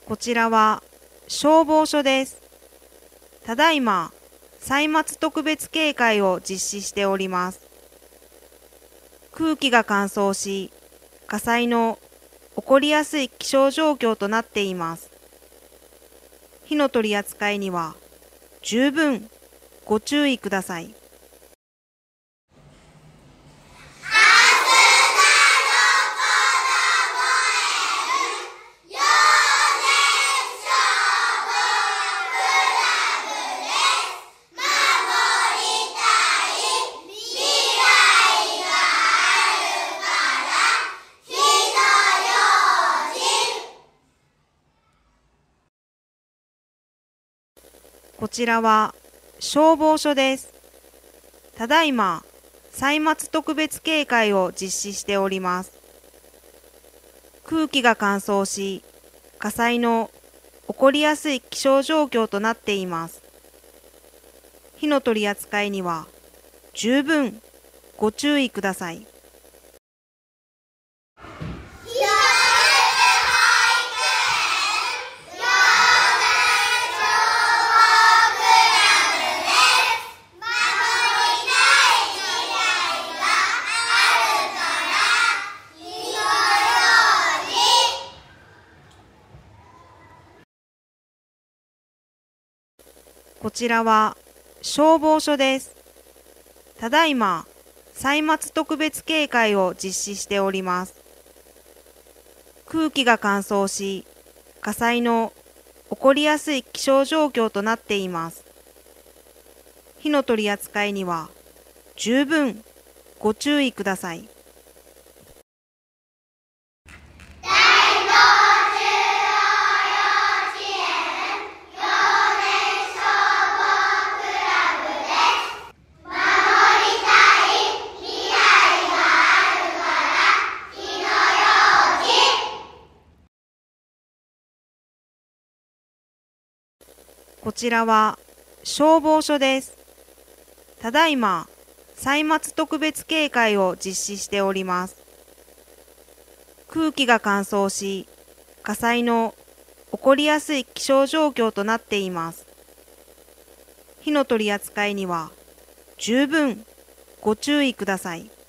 こちらは消防署です。ただいま、歳末特別警戒を実施しております。空気が乾燥し、火災の起こりやすい気象状況となっています。火の取り扱いには十分ご注意ください。こちらは消防署です。ただいま、歳末特別警戒を実施しております。空気が乾燥し、火災の起こりやすい気象状況となっています。火の取り扱いには十分ご注意ください。こちらは消防署です。ただいま、歳末特別警戒を実施しております。空気が乾燥し、火災の起こりやすい気象状況となっています。火の取り扱いには十分ご注意ください。こちらは消防署です。ただいま、歳末特別警戒を実施しております。空気が乾燥し、火災の起こりやすい気象状況となっています。火の取り扱いには十分ご注意ください。